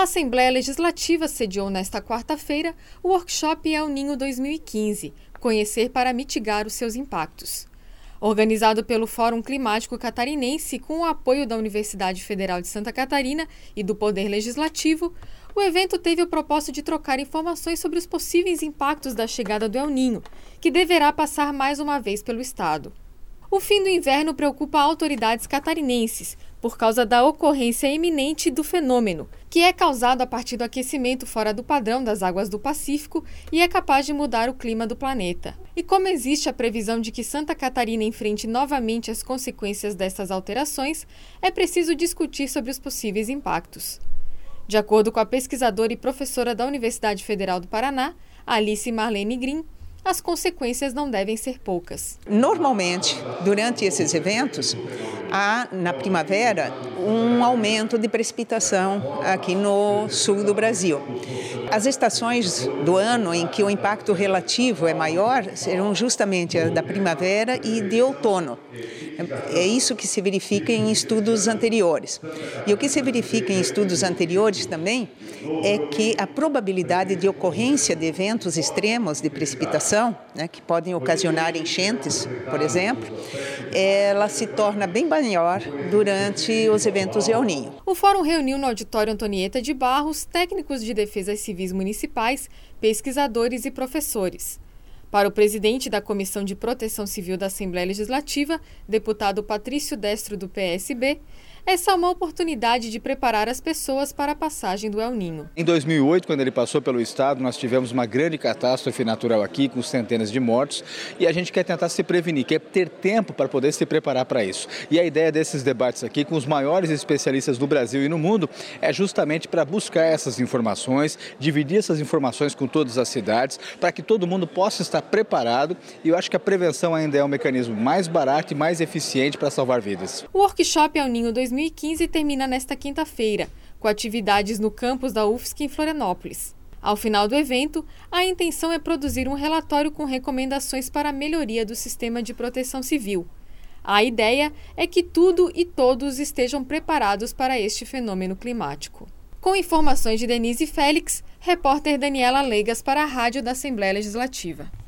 A Assembleia Legislativa sediou nesta quarta-feira o workshop El Niño 2015, Conhecer para mitigar os seus impactos. Organizado pelo Fórum Climático Catarinense com o apoio da Universidade Federal de Santa Catarina e do Poder Legislativo, o evento teve o propósito de trocar informações sobre os possíveis impactos da chegada do El Niño, que deverá passar mais uma vez pelo estado. O fim do inverno preocupa autoridades catarinenses, por causa da ocorrência iminente do fenômeno, que é causado a partir do aquecimento fora do padrão das águas do Pacífico e é capaz de mudar o clima do planeta. E como existe a previsão de que Santa Catarina enfrente novamente as consequências dessas alterações, é preciso discutir sobre os possíveis impactos. De acordo com a pesquisadora e professora da Universidade Federal do Paraná, Alice Marlene Green, as consequências não devem ser poucas. Normalmente, durante esses eventos, há na primavera um aumento de precipitação aqui no sul do Brasil. As estações do ano em que o impacto relativo é maior serão justamente a da primavera e de outono. É isso que se verifica em estudos anteriores. E o que se verifica em estudos anteriores também é que a probabilidade de ocorrência de eventos extremos de precipitação, que podem ocasionar enchentes, por exemplo, ela se torna bem maior durante os eventos El Niño. O fórum reuniu no auditório Antonieta de Barros técnicos de defesas civis municipais, pesquisadores e professores. Para o presidente da Comissão de Proteção Civil da Assembleia Legislativa, deputado Patrício Destro, do PSB, essa é uma oportunidade de preparar as pessoas para a passagem do El Niño. Em 2008, quando ele passou pelo estado, nós tivemos uma grande catástrofe natural aqui, com centenas de mortos, e a gente quer tentar se prevenir, quer ter tempo para poder se preparar para isso. E a ideia desses debates aqui, com os maiores especialistas do Brasil e no mundo, é justamente para buscar essas informações, dividir essas informações com todas as cidades, para que todo mundo possa estar preparado, e eu acho que a prevenção ainda é um mecanismo mais barato e mais eficiente para salvar vidas. O workshop El Niño 2015 termina nesta quinta-feira, com atividades no campus da UFSC em Florianópolis. Ao final do evento, a intenção é produzir um relatório com recomendações para a melhoria do sistema de proteção civil. A ideia é que tudo e todos estejam preparados para este fenômeno climático. Com informações de Denise Félix, repórter Daniela Leigas para a Rádio da Assembleia Legislativa.